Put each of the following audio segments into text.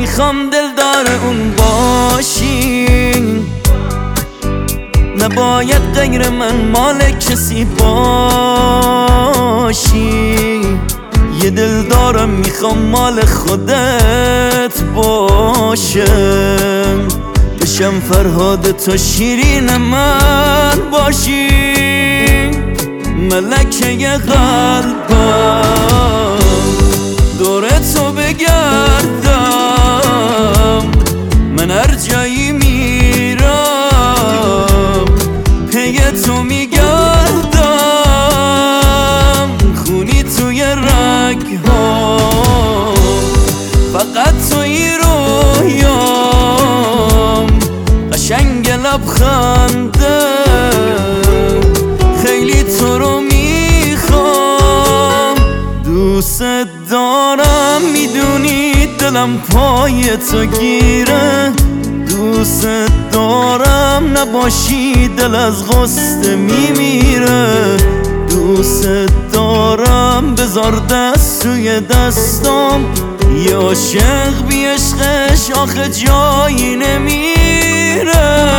میخوام دلدار اون باشی، نباید غیر من مال کسی باشی. یه دل دارم میخوام مال خودت باشه، بشم فرهاد تو شیرین من باشی. ملکه قلبم دور تو بگردم، من هر جایی میرم پی تو میگردم. خونی توی رگ‌هام، فقط توی رویام، قشنگ لبخنده خیلی تو رو میخوام. دوست دارم میدونی دلم پای تو گیره، دوست دارم نباشی دل از غصه میمیره. دوست دارم بذار دست روی دستم، یه عاشق بی عشقش آخه جایی نمیره.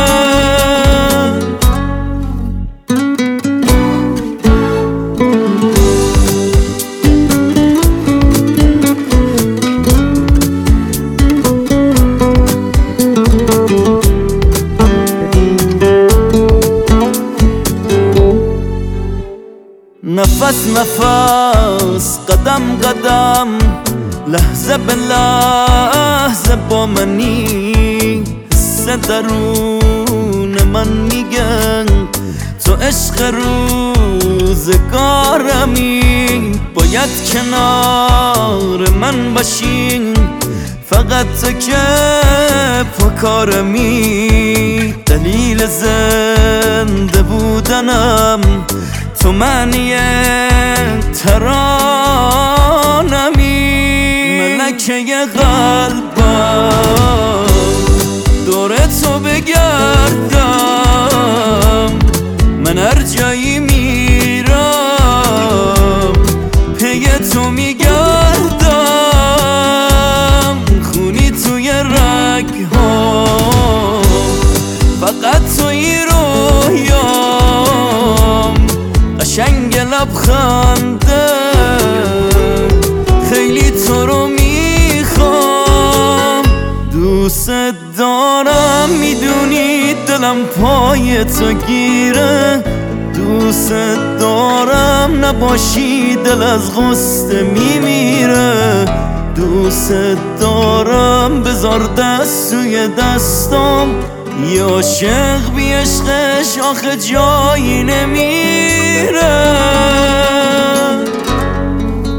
نفس نفس، قدم قدم، لحظه به لحظه با منی. حس درون من میگن تو عشق روزگارمی، باید کنار من باشی، فقط تو که پاکارمی. دلیل زنده بودنم تو معنی ترانمی. ملکه قلبم دور تو بگردم، من هر جایی میرم پی تو میگردم. خونی توی رگ‌هام، فقط توی رویام، قشنگ لبخنده خیلی تو رو میخوام. دوست دارم میدونی دلم پای تو گیره، دوست دارم نباشی دل از غصه میمیره. دوست دارم بذار دست روی دستم، یه عاشق بی عشقش آخه جایی نمیره.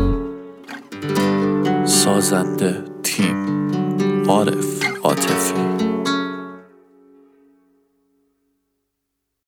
سازنده تیم عارف عاطفی.